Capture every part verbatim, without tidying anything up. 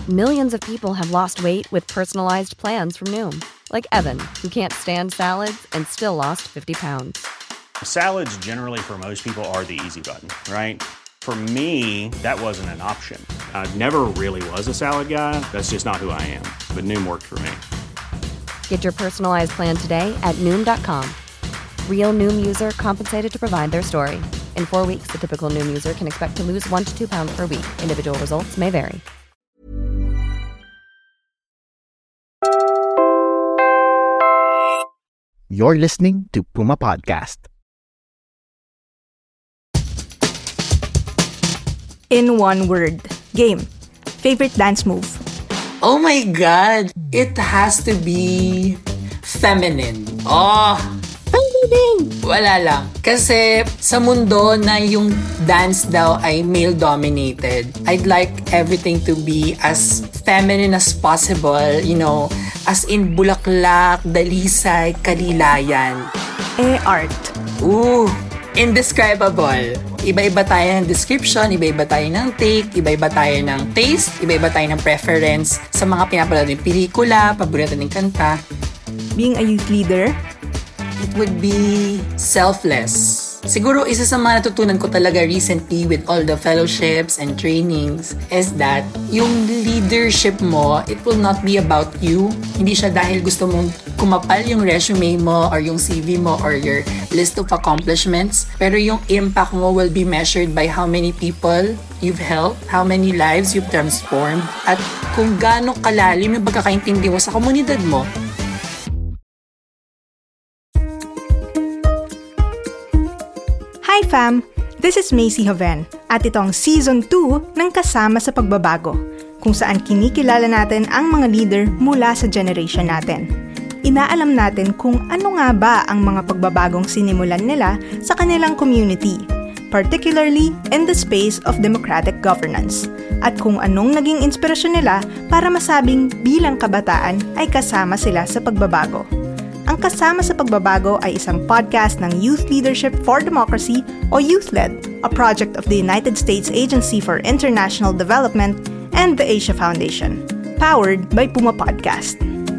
Millions of people have lost weight with personalized plans from Noom. Like Evan, who can't stand salads and still lost fifty pounds. Salads generally for most people are the easy button, right? For me, that wasn't an option. I never really was a salad guy. That's just not who I am. But Noom worked for me. Get your personalized plan today at Noom dot com. Real Noom user compensated to provide their story. In four weeks, the typical Noom user can expect to lose one to two pounds per week. Individual results may vary. You're listening to Puma Podcast. In one word, game. Favorite dance move? Oh my God! It has to be feminine. Oh! Feminine! Wala lang. Kasi sa mundo na yung dance daw ay male-dominated, I'd like everything to be as feminine as possible. You know, as in bulaklak, dalisay, kalilayan. Eh, art. Ooh! Indescribable. Iba-iba tayo ng description, iba-iba tayo ng take, iba-iba tayo ng taste, iba-iba tayo ng preference sa mga pinapanood ng pelikula, paborito ng kanta. Being a youth leader? It would be selfless. Siguro isa sa mga natutunan ko talaga recently with all the fellowships and trainings is that yung leadership mo, it will not be about you. Hindi siya dahil gusto mong kumapal yung resume mo or yung C V mo or your list of accomplishments. Pero yung impact mo will be measured by how many people you've helped, how many lives you've transformed, at kung gaano kalalim yung pagkakaintindi mo sa komunidad mo. Hi fam! This is Macy Hoven at ito ang Season two ng Kasama sa Pagbabago, kung saan kinikilala natin ang mga leader mula sa generation natin. Inaalam natin kung ano nga ba ang mga pagbabagong sinimulan nila sa kanilang community, particularly in the space of democratic governance, at kung anong naging inspirasyon nila para masabing bilang kabataan ay kasama sila sa pagbabago. Ang Kasama sa Pagbabago ay isang podcast ng Youth Leadership for Democracy o YouthLED, a project of the United States Agency for International Development and the Asia Foundation, powered by Puma Podcast.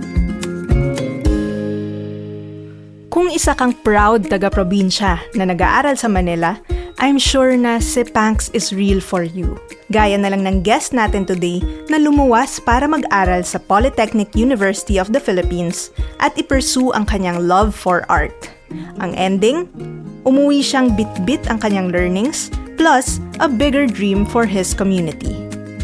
Kung isa kang proud taga-probinsya na nag-aaral sa Manila, I'm sure na si Panks is real for you. Gaya na lang ng guest natin today na lumuwas para mag-aral sa Polytechnic University of the Philippines at i-pursue ang kanyang love for art. Ang ending, umuwi siyang bit-bit ang kanyang learnings plus a bigger dream for his community.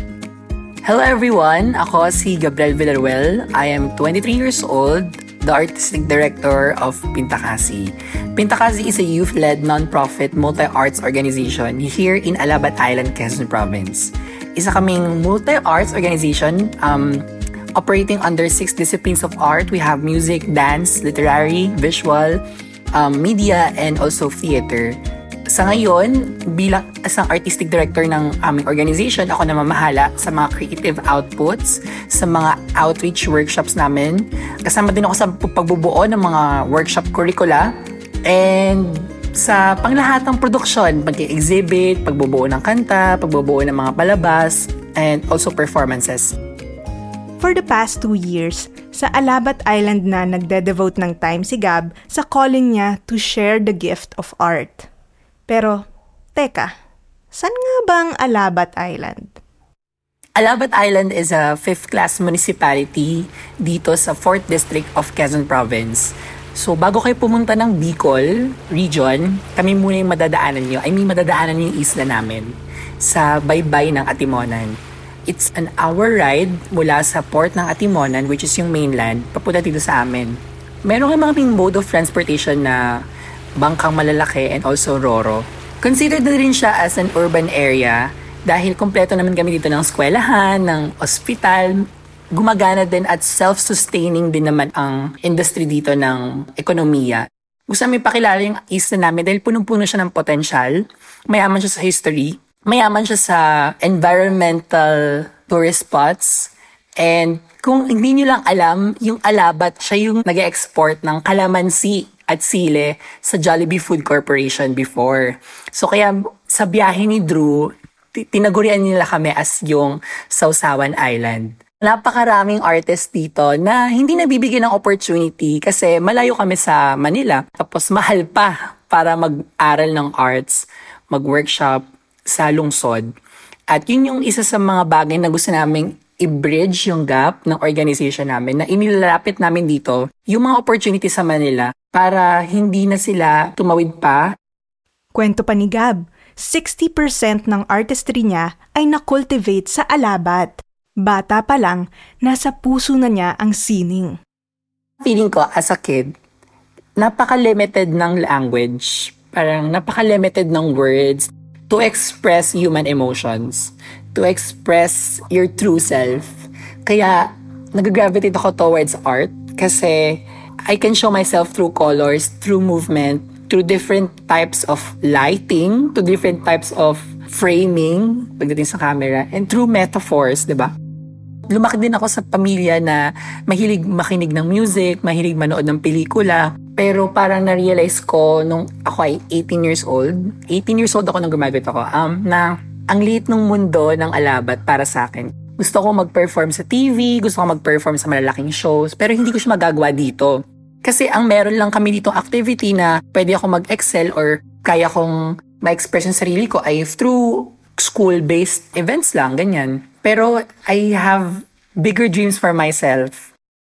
Hello everyone! Ako si Gabriel Villaruel. I am twenty-three years old, the artistic director of Pintakasi. Pintakasi is a youth-led non-profit multi-arts organization here in Alabat Island, Quezon Province. Isa kaming multi-arts organization um, operating under six disciplines of art. We have music, dance, literary, visual, um, media, and also theater. Sa ngayon, bilang isang artistic director ng aming organization, ako na mamahala sa mga creative outputs, sa mga outreach workshops namin. Kasama din ako sa pagbubuo ng mga workshop curricula, and sa panglahatang produksyon, pag-exhibit, pagbubuo ng kanta, pagbubuo ng mga palabas, and also performances. For the past two years, sa Alabat Island na nagde-devote ng time si Gab sa calling niya to share the gift of art. Pero, teka, saan nga ba ang Alabat Island? Alabat Island is a fifth-class municipality dito sa fourth District of Quezon Province. So, bago kayo pumunta ng Bicol region, kami muna yung madadaanan nyo. I mean, madadaanan yung isla namin sa baybay ng Atimonan. It's an hour ride mula sa port ng Atimonan, which is yung mainland, papunta dito sa amin. Meron kayong mga mode of transportation na bangkang malalaki and also Roro. Considered na rin siya as an urban area dahil kompleto naman kami dito ng eskwelahan, ng ospital. Gumagana din at self-sustaining din naman ang industry dito ng ekonomiya. Gusto namin pakilala yung isla namin dahil punong-puno siya ng potensyal. Mayaman siya sa history. Mayaman siya sa environmental tourist spots. And kung hindi nyo lang alam, yung Alabat, siya yung nag-export ng kalamansi at sile sa Jollibee Food Corporation before. So kaya sa biyahe ni Drew, tinagurian nila kami as yung Sausawan Island. Napakaraming artist dito na hindi nabibigyan ng opportunity kasi malayo kami sa Manila. Tapos mahal pa para mag-aral ng arts, mag-workshop sa lungsod. At yun yung isa sa mga bagay na gusto naming i-bridge yung gap ng organization namin na inilalapit namin dito yung mga opportunity sa Manila para hindi na sila tumawid pa. Kwento pa ni Gab, sixty percent ng artistry niya ay na-cultivate sa Alabat. Bata pa lang, nasa puso na niya ang sining. Feeling ko as a kid, napaka-limited ng language. Parang napaka-limited ng words to express human emotions, to express your true self. Kaya nag-gravitate ako towards art kasi I can show myself through colors, through movement, through different types of lighting, to different types of framing pagdating sa camera, and through metaphors, di ba? Lumaki din ako sa pamilya na mahilig makinig ng music, mahilig manood ng pelikula. Pero parang na-realize ko nung ako ay eighteen years old, eighteen years old ako nung graduate ako, um, na ang liit ng mundo ng Alabat para sa akin. Gusto ko mag-perform sa T V, gusto ko mag-perform sa malalaking shows, pero hindi ko siya magagawa dito. Kasi ang meron lang kami ditong activity na pwede ako mag-excel or kaya kong ma-express yung sarili ko ay through school-based events lang, ganyan. Pero I have bigger dreams for myself.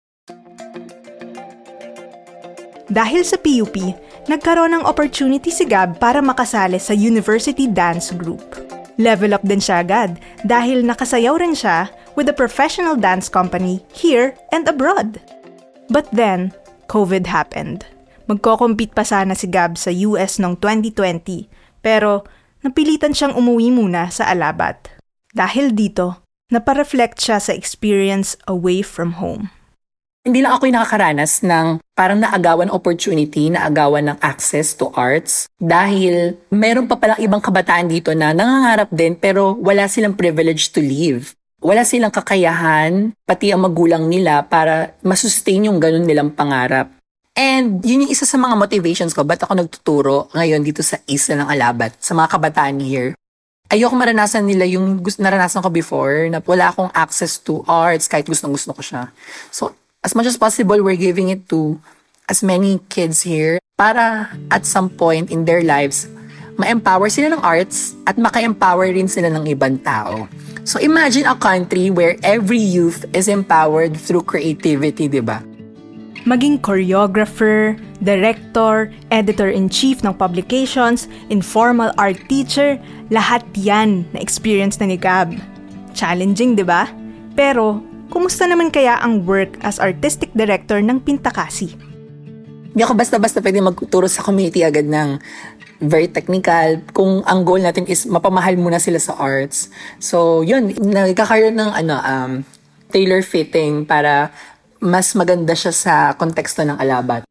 Dahil sa P U P, nagkaroon ng opportunity si Gab para makasali sa University Dance Group. Level up din siya agad dahil nakasayaw rin siya with a professional dance company here and abroad. But then, COVID happened. Magko-compete pa sana si Gab sa U S noong twenty twenty, pero napilitan siyang umuwi muna sa Alabat. Dahil dito, napareflect siya sa experience away from home. Hindi lang ako yung nakakaranas ng parang naagawan opportunity, naagawan ng access to arts dahil meron pa palang ibang kabataan dito na nangangarap din pero wala silang privilege to live. Wala silang kakayahan, pati ang magulang nila para masustain yung ganun nilang pangarap. And yun yung isa sa mga motivations ko, ba't ako nagtuturo ngayon dito sa Isla ng Alabat, sa mga kabataan here. Ayoko maranasan nila yung naranasan ko before na wala akong access to arts kahit gustong-gusto ko siya. So, as much as possible, we're giving it to as many kids here para at some point in their lives, ma-empower sila ng arts at maka-empower rin sila ng ibang tao. So, imagine a country where every youth is empowered through creativity, di ba? Maging choreographer, director, editor-in-chief ng publications, informal art teacher, lahat yan na experience na ni Gab. Challenging, di ba? Pero, kumusta naman kaya ang work as artistic director ng Pintakasi? Hindi ako basta-basta pwede magturo sa community agad ng very technical. Kung ang goal natin is mapamahal muna sila sa arts. So, yun, nagkakaroon ng ano, um, tailor fitting para mas maganda siya sa konteksto ng Alabat.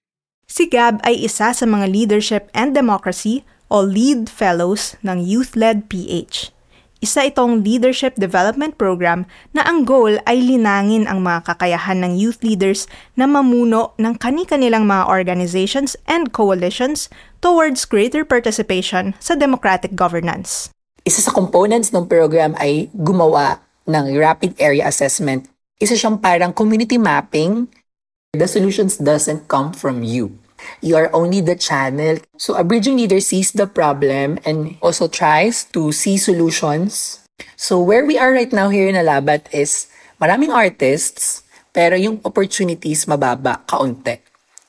Si Gab ay isa sa mga Leadership and Democracy o LEAD Fellows ng Youth-Led P H. Isa itong leadership development program na ang goal ay linangin ang mga kakayahan ng youth leaders na mamuno ng kani-kanilang mga organizations and coalitions towards greater participation sa democratic governance. Isa sa components ng program ay gumawa ng rapid area assessment. Isa siyang parang community mapping. The solutions doesn't come from you. You are only the channel. So a bridging leader sees the problem and also tries to see solutions. So where we are right now here in Alabat is maraming artists, pero yung opportunities mababa, kaunti.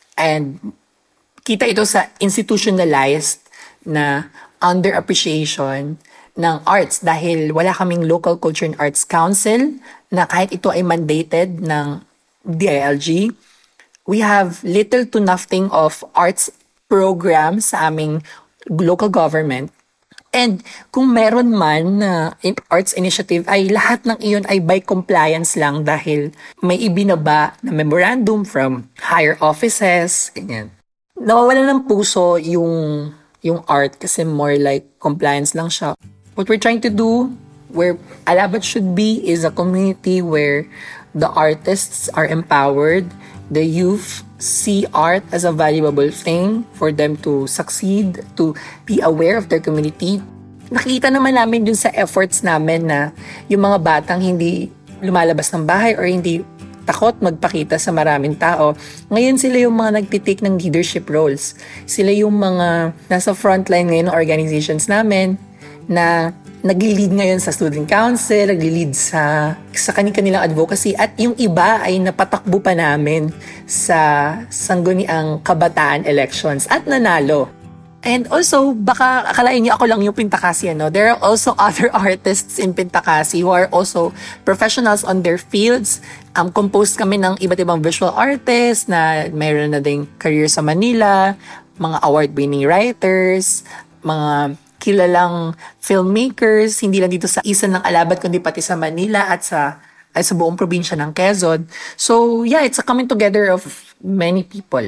And kita ito sa institutionalized na underappreciation ng arts dahil wala kaming Local Culture and Arts Council na kahit ito ay mandated ng D I L G. We have little to nothing of arts programs sa aming local government. And kung meron man na uh, arts initiative, ay lahat ng iyon ay by compliance lang dahil may ibinaba na memorandum from higher offices. Ganyan. Nawawala ng puso yung, yung art kasi more like compliance lang siya. What we're trying to do, where Alabat should be, is a community where the artists are empowered. The youth see art as a valuable thing for them to succeed, to be aware of their community. nakikita naman namin dun sa efforts namin na yung mga batang hindi lumalabas ng bahay or hindi takot magpakita sa maraming tao. Ngayon sila yung mga nagtitake ng leadership roles. Sila yung mga nasa frontline ngayon ng organizations namin na nagli-lead ngayon sa student council, nagli-lead sa, sa kanilang advocacy, at yung iba ay napatakbo pa namin sa sangguniang kabataan elections at nanalo. And also, baka akalain niyo ako lang yung Pintakasi, ano? There are also other artists in Pintakasi who are also professionals on their fields. Um, composed kami ng iba't ibang visual artists na mayroon na ding career sa Manila, mga award-winning writers, mga kilalang filmmakers, hindi lang dito sa Isan ng Alabat, kundi pati sa Manila at sa, ay sa buong probinsya ng Quezon. So, yeah, it's a coming together of many people.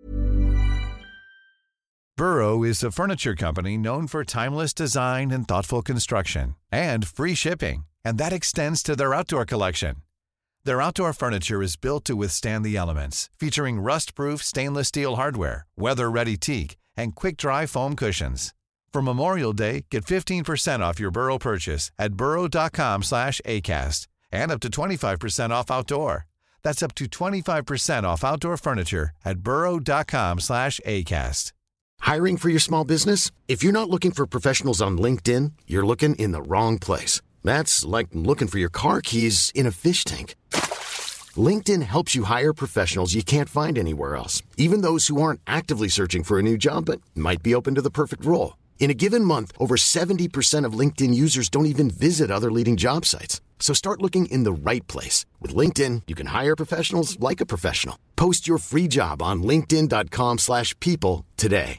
Burrow is a furniture company known for timeless design and thoughtful construction and free shipping, and that extends to their outdoor collection. Their outdoor furniture is built to withstand the elements, featuring rust-proof stainless steel hardware, weather-ready teak, and quick-dry foam cushions. For Memorial Day, get fifteen percent off your Burrow purchase at burrow.com slash ACAST and up to twenty-five percent off outdoor. That's up to twenty-five percent off outdoor furniture at burrow.com slash ACAST. Hiring for your small business? If you're not looking for professionals on LinkedIn, you're looking in the wrong place. That's like looking for your car keys in a fish tank. LinkedIn helps you hire professionals you can't find anywhere else, even those who aren't actively searching for a new job but might be open to the perfect role. In a given month, over seventy percent of LinkedIn users don't even visit other leading job sites. So start looking in the right place. With LinkedIn, you can hire professionals like a professional. Post your free job on linkedin.com slash people today.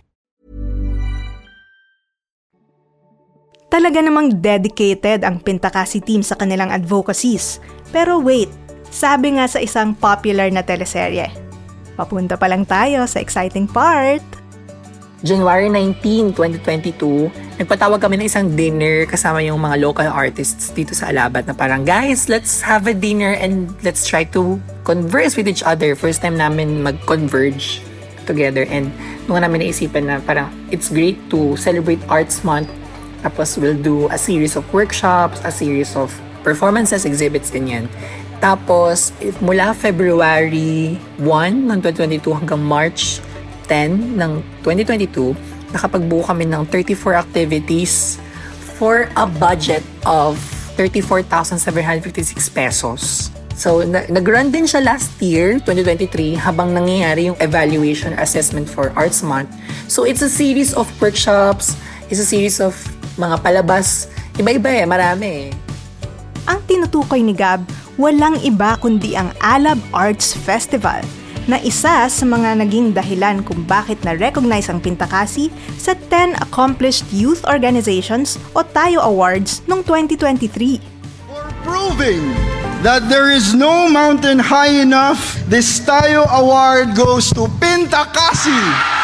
Talaga namang dedicated ang Pintakasi team sa kanilang advocacies. Pero wait, sabi nga sa isang popular na teleserye. Papunta pa lang tayo sa exciting part. January nineteenth, twenty twenty-two, nagpatawag kami ng isang dinner kasama yung mga local artists dito sa Alabat na parang, guys, let's have a dinner and let's try to converse with each other. First time namin mag-converge together, and nung namin naisipan na parang it's great to celebrate Arts Month. Tapos we'll do a series of workshops, a series of performances, exhibits, ganyan. Tapos mula February first ng twenty twenty-two hanggang March tenth ng twenty twenty-two, nakapagbuo kami ng thirty-four activities for a budget of thirty-four thousand seven hundred fifty-six pesos. So, na- nag-run din siya last year, twenty twenty-three, habang nangyayari yung evaluation assessment for Arts Month. So, it's a series of workshops, it's a series of mga palabas. Iba-iba eh, marami eh. Ang tinutukoy ni Gab, walang iba kundi ang Alab Arts Festival, na isa sa mga naging dahilan kung bakit na-recognize ang Pintakasi sa ten Accomplished Youth Organizations o Tayo Awards noong twenty twenty-three. For proving that there is no mountain high enough, this Tayo Award goes to Pintakasi!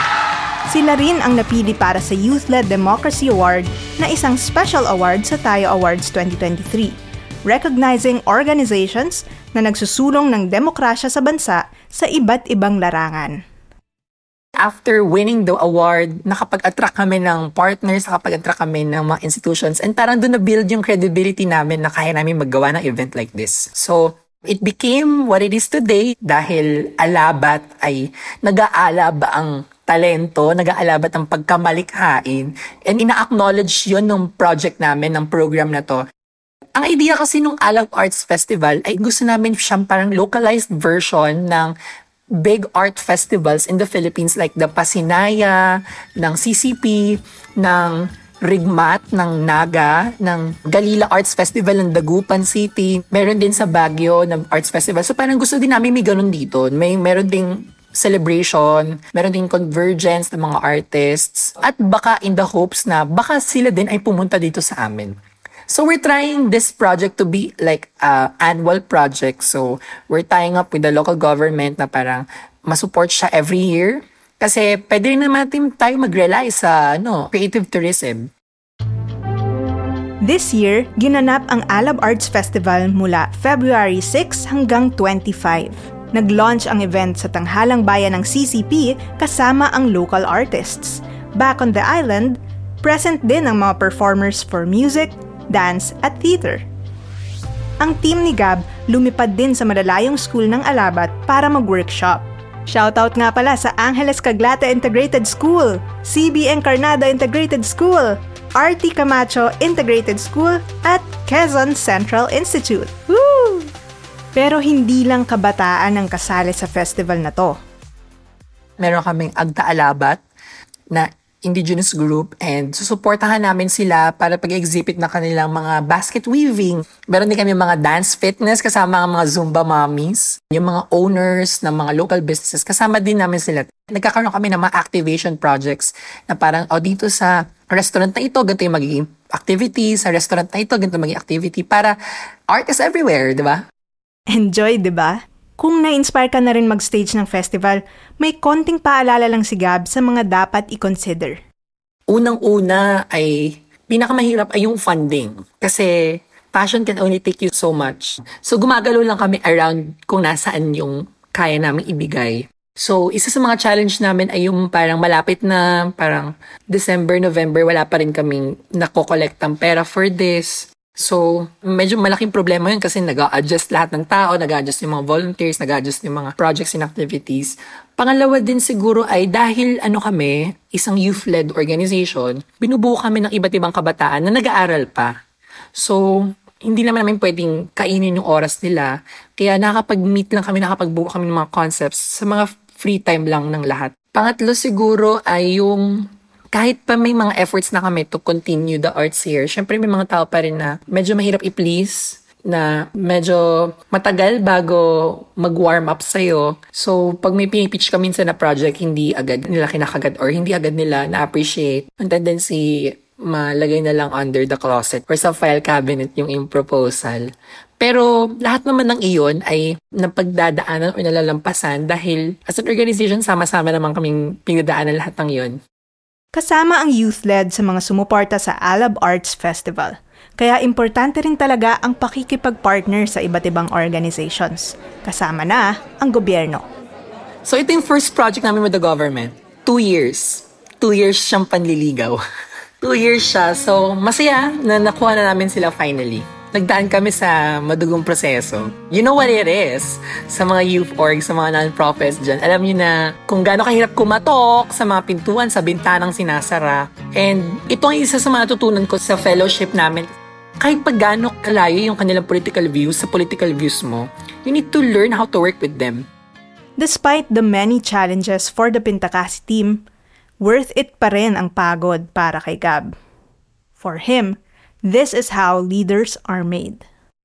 Sila rin ang napili para sa Youth-Led Democracy Award na isang special award sa Tayo Awards twenty twenty-three, recognizing organizations na nagsusulong ng demokrasya sa bansa sa iba't ibang larangan. After winning the award, nakapag-attract kami ng partners, nakapag-attract kami ng mga institutions, and parang doon na-build yung credibility namin na kaya namin maggawa ng event like this. So, it became what it is today dahil Alabat ay nag-aalab ang talento, nag-aalabat ang pagkamalikhain, and ina-acknowledge yun ng project namin, ng program na to. Ang idea kasi nung Alab Arts Festival ay gusto namin siyang parang localized version ng big art festivals in the Philippines like the Pasinaya, ng C C P, ng Rigmat, ng Naga, ng Galila Arts Festival ng Dagupan City. Meron din sa Baguio ng Arts Festival. So parang gusto din namin may ganun dito. May meron ding celebration, meron ding convergence ng mga artists, at baka in the hopes na baka sila din ay pumunta dito sa amin. So we're trying this project to be like a annual project. So we're tying up with the local government na parang masupport siya every year. Kasi pwede rin naman tayo mag-rely sa ano, creative tourism. This year, ginanap ang Alab Arts Festival mula February sixth hanggang twenty-five. Nag-launch ang event sa tanghalang bayan ng C C P kasama ang local artists. Back on the island, Present din ang mga performers for music, dance at theater. Ang team ni Gab lumipad din sa malalayong school ng Alabat para mag-workshop. Shoutout nga pala sa Angeles Caglata Integrated School, C B Encarnada Integrated School, R T Camacho Integrated School at Quezon Central Institute. Woo! Pero hindi lang kabataan ang kasali sa festival na to. Meron kaming Agta Alabat na indigenous group and susuportahan namin sila para pag-exhibit na kanilang mga basket weaving. Meron din kami mga dance fitness kasama ang mga Zumba mommies. Yung mga owners ng mga local businesses, kasama din namin sila. Nagkakaroon kami ng mga activation projects na parang, oh, dito sa restaurant na ito, ganito yung magiging activity. Sa restaurant na ito, ganito magiging activity. Para art is everywhere, di ba? Enjoy, di ba? Kung na-inspire ka na rin mag-stage ng festival, may konting paalala lang si Gab sa mga dapat i-consider. Unang-una ay, pinakamahirap ay yung funding. Kasi passion can only take you so much. So gumagalo lang kami around kung nasaan yung kaya namin ibigay. So isa sa mga challenge namin ay yung parang malapit na, parang December, November, wala pa rin kaming nakokolektang pera for this. So, medyo malaking problema yun kasi nag-a-adjust lahat ng tao, nag-a-adjust yung mga volunteers, nag-a-adjust yung mga projects and activities. Pangalawa din siguro ay dahil ano kami, isang youth-led organization, binubuo kami ng iba't ibang kabataan na nag-aaral pa. So, hindi naman namin pwedeng kainin yung oras nila. Kaya nakapag-meet lang kami, nakapagbuo kami ng mga concepts sa mga free time lang ng lahat. Pangatlo siguro ay yung kahit pa may mga efforts na kami to continue the arts here, syempre may mga tao pa rin na medyo mahirap i-please, na medyo matagal bago mag-warm up sa'yo. So, pag may pinipitch ka minsan na project, hindi agad nila kinakagat or hindi agad nila na-appreciate. Ang tendency, malagay na lang under the closet or sa file cabinet yung yung proposal. Pero lahat naman ng iyon ay napagdadaanan o nalalampasan dahil as an organization, sama-sama naman kaming pinagdaanan lahat ng iyon. Kasama ang youth-led sa mga sumuporta sa Alab Arts Festival. Kaya importante rin talaga ang pakikipag-partner sa iba't ibang organizations. Kasama na ang gobyerno. So ito yung first project namin with the government. Two years. Two years siyang panliligaw. Two years siya. So masaya na nakuha na namin sila finally. Nagdaan kami sa madugong proseso. You know what it is? Sa mga youth org, sa mga non-profits dyan, alam niyo na kung gaano kahirap kumatok sa mga pintuan, sa bintanang sinasara. And ito ang isa sa mga natutunan ko sa fellowship namin. Kahit pa gaano kalayo yung kanilang political views sa political views mo, you need to learn how to work with them. Despite the many challenges for the Pintakasi team, worth it pa rin ang pagod para kay Gab. For him, this is how leaders are made.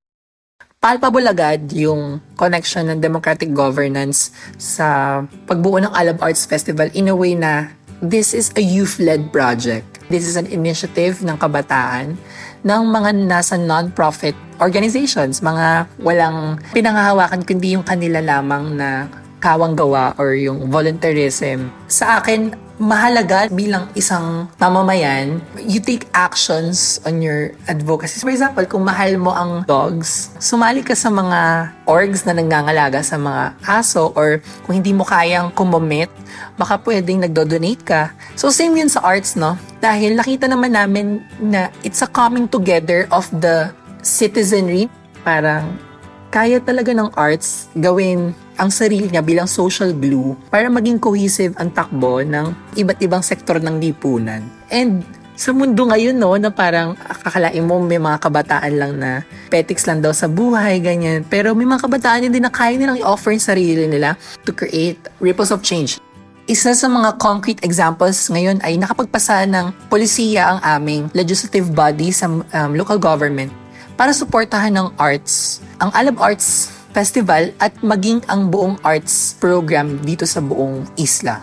Palpable agad yung connection ng democratic governance sa pagbuo ng Alab Arts Festival in a way na this is a youth-led project. This is an initiative ng kabataan ng mga nasa non-profit organizations, mga walang pinanghahawakan kundi yung kanila lamang na kawang gawa or yung volunteerism. Sa akin, mahalaga bilang isang mamamayan, you take actions on your advocacy. For example, kung mahal mo ang dogs, sumali ka sa mga orgs na nangangalaga sa mga aso, or kung hindi mo kayang kumomit, baka pwedeng nagdo-donate ka. So same yun sa arts, no? Dahil nakita naman namin na it's a coming together of the citizenry. Parang kaya talaga ng arts gawin ang sarili niya bilang social glue para maging cohesive ang takbo ng iba't ibang sektor ng lipunan. And sa mundo ngayon, no, na parang akakalain mo may mga kabataan lang na petics lang daw sa buhay, ganyan. Pero may mga kabataan din na kaya nilang i-offer yung sarili nila to create ripples of change. Isa sa mga concrete examples ngayon ay nakapagpasa ng polisiya ang aming legislative body sa um, local government para suportahan ng arts, ang Alab Arts Festival at maging ang buong arts program dito sa buong isla.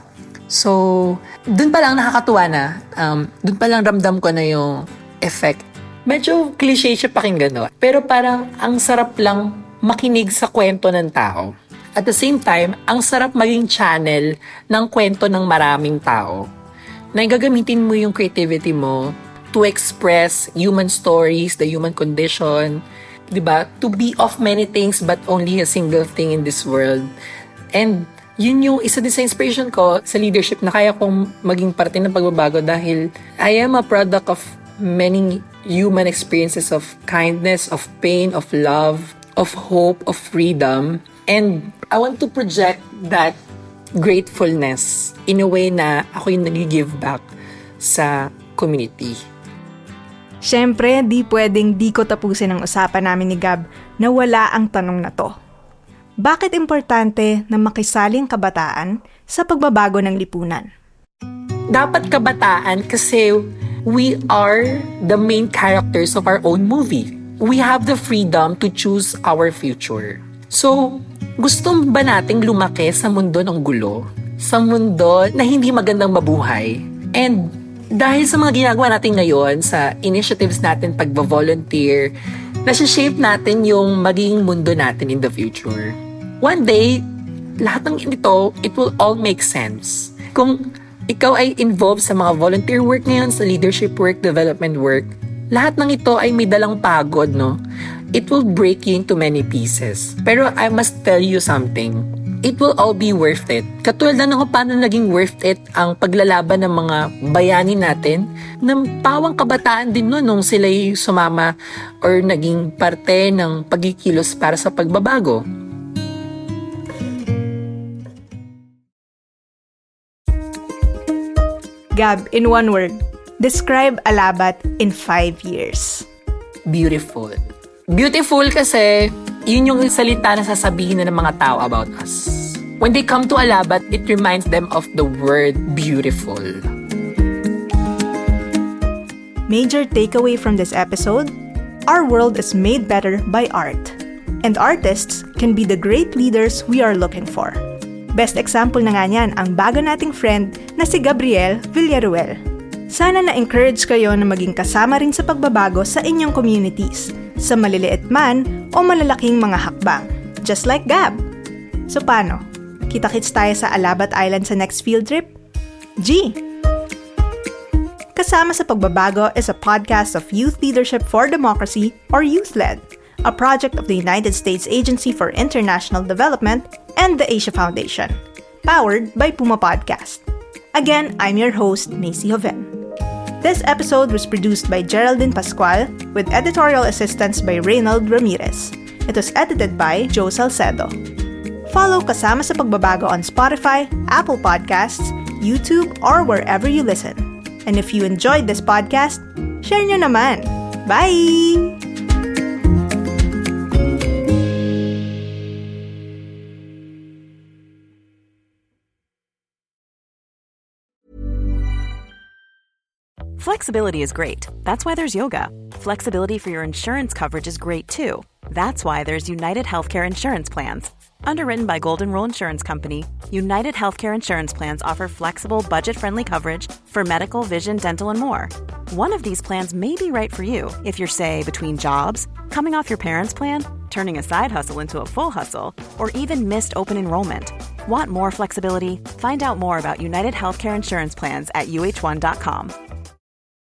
So, dun pa lang nakakatuwa na, um, dun pa lang ramdam ko na yung effect. Medyo cliche siya pakinggan, no? Pero parang ang sarap lang makinig sa kwento ng tao. At the same time, ang sarap maging channel ng kwento ng maraming tao. Na gagamitin mo yung creativity mo to express human stories, the human condition, diba? To be of many things but only a single thing in this world. And yun yung isa din sa inspiration ko sa leadership na kaya kong maging parte ng pagbabago dahil I am a product of many human experiences of kindness, of pain, of love, of hope, of freedom. And I want to project that gratefulness in a way na ako yung nag-give back sa community. Siyempre, di pwedeng di ko tapusin ang usapan namin ni Gab na wala ang tanong na to. Bakit importante na makisaling kabataan sa pagbabago ng lipunan? Dapat kabataan kasi we are the main characters of our own movie. We have the freedom to choose our future. So, gusto ba nating lumaki sa mundo ng gulo? Sa mundo na hindi magandang mabuhay? And dahil sa mga ginagawa natin ngayon, sa initiatives natin, pagba-volunteer, nasa-shape natin yung magiging mundo natin in the future. One day, lahat ng ito, it will all make sense. Kung ikaw ay involved sa mga volunteer work ngayon, sa leadership work, development work, lahat ng ito ay may dalang pagod, no? It will break you into many pieces. Pero I must tell you something. It will all be worth it. Katulad na kung paano naging worth it ang paglalaban ng mga bayani natin ng pawang kabataan din no, nung sila sumama or naging parte ng pagkikilos para sa pagbabago. Gab, in one word, describe Alabat in five years. Beautiful. Beautiful kasi yun yung salita na sasabihin na ng mga tao about us. When they come to Alabat, it reminds them of the word beautiful. Major takeaway from this episode, our world is made better by art. And artists can be the great leaders we are looking for. Best example na nga niyan ang bago nating friend na si Gabriel Villaruel. Sana na-encourage kayo na maging kasama rin sa pagbabago sa inyong communities, sa maliliit man o malalaking mga hakbang, just like Gab. So paano? Kita-kits tayo sa Alabat Island sa next field trip? G! Kasama sa Pagbabago is a podcast of Youth Leadership for Democracy or YouthLed, a project of the United States Agency for International Development and the Asia Foundation, powered by Puma Podcast. Again, I'm your host, Macy Joven. This episode was produced by Geraldine Pascual with editorial assistance by Reynald Ramirez. It was edited by Joe Salcedo. Follow Kasama sa Pagbabago on Spotify, Apple Podcasts, YouTube, or wherever you listen. And if you enjoyed this podcast, share nyo naman. Bye! Flexibility is great. That's why there's yoga. Flexibility for your insurance coverage is great too. That's why there's United Healthcare Insurance Plans. Underwritten by Golden Rule Insurance Company, United Healthcare Insurance Plans offer flexible, budget-friendly coverage for medical, vision, dental, and more. One of these plans may be right for you if you're, say, between jobs, coming off your parents' plan, turning a side hustle into a full hustle, or even missed open enrollment. Want more flexibility? Find out more about United Healthcare Insurance Plans at U H one dot com.